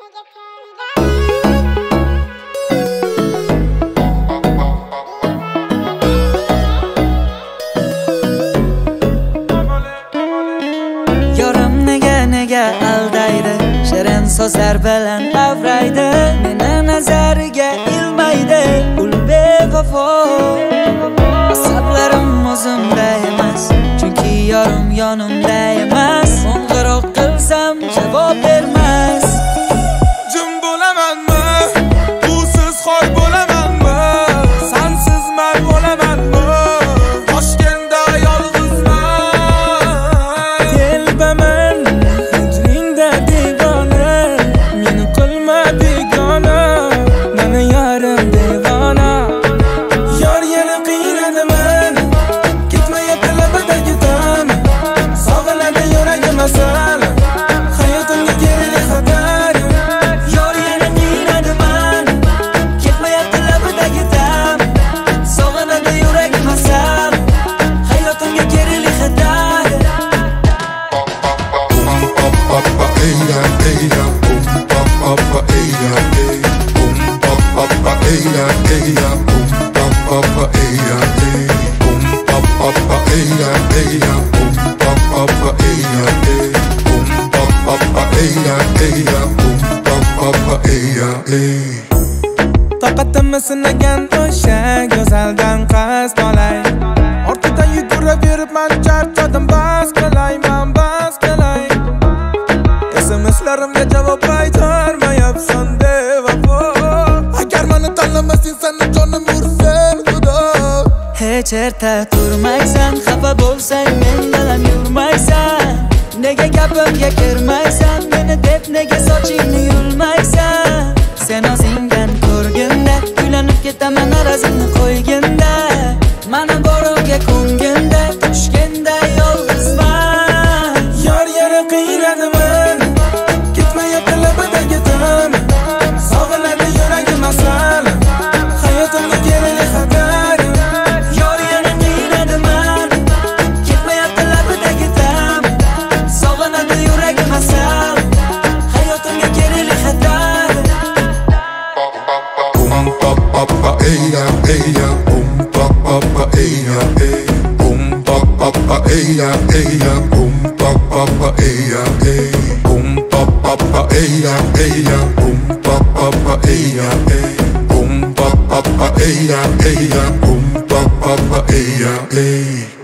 nega aldaydi, shirin so'zlar bilan avraydi, meni nazariga ilmaydi, ul bevafo. Asablarim o'zimda emas, chunki yorim yonimda emas. Qo'ng'iroq qilsam javob bermas. Jim bo'lamanmi? Usiz xoy bo'lamanmi? Sensiz man bo'lamanmi? Toshkentda yolg'izman. Telbaman hijringda devona, meni qilma begona, meni yarim devona. Yor yana qiynadaman, ketmayapti labadagi tan, sog'inadi yuragim asal, hayotimga kerak xatar. Yor yana qiynadaman, ketmayapti labadagi tan, sog'inadi yuragim asal, hayotimga kerak xatar. Toqatimni sinagan o'sha go'zaldan qasd olay, ortidan yuguraveribman, charchadim, bas qilay, men bas qilay. SMSlarimga javob qaytarmayapsan bevafo. Agar meni tanlamasang, seni jonim ursin xudo. Hech erta turmaysan, xafa bo'lsang men bilan yurmaysan. Nega gapimga kirmaysan, meni deb nega sochingni yulmaysan? Sen o'zingdan ko'rganda uylanib ketaman, arazingni qo'yganda, mana borimga ko'nganda, tushganda yolg'izman. Yor yana qiynadaman, ketmayapti labadagi tan, sog'inadi yuragim asal, hayotimga kerak xatar. Yor yana qiynadaman, ketmayapti labadagi tan, sog'inadi yuragim asal, hayotimga kerak xatar. Ey